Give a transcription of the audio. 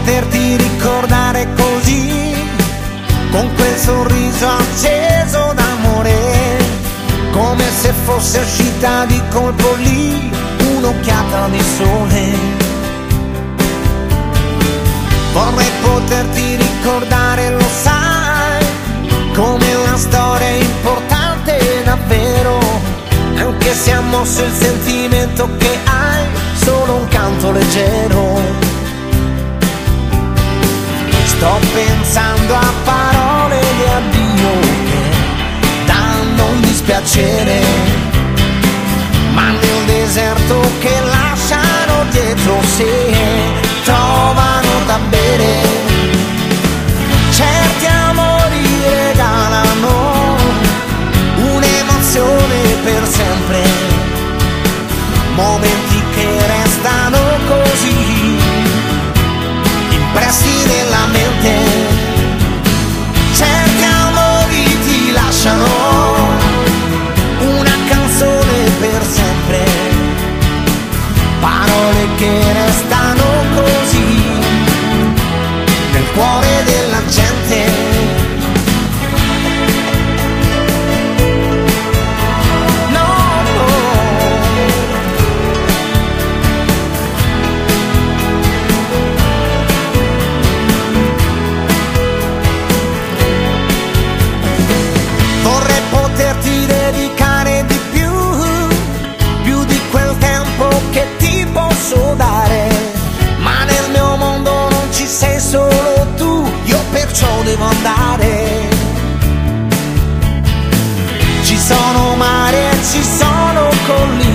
poterti ricordare così, con quel sorriso acceso d'amore, come se fosse uscita di colpo lì un'occhiata di sole. Vorrei poterti ricordare, lo sai, come una storia importante davvero, anche se ha mosso il sentimento che hai, solo un canto leggero. Sto pensando a parole di addio che danno un dispiacere, ma nel deserto che lasciano dietro sé trovano da bere. Certi amori regalano un'emozione per sempre, momenti che restano così impressi nella mente. Certi amori ti lasciano una canzone per sempre, parole che restano così nel cuore della gente. Dedicare di più di quel tempo che ti posso dare, ma nel mio mondo non ci sei solo tu, io perciò devo andare. Ci sono mari e ci sono colline,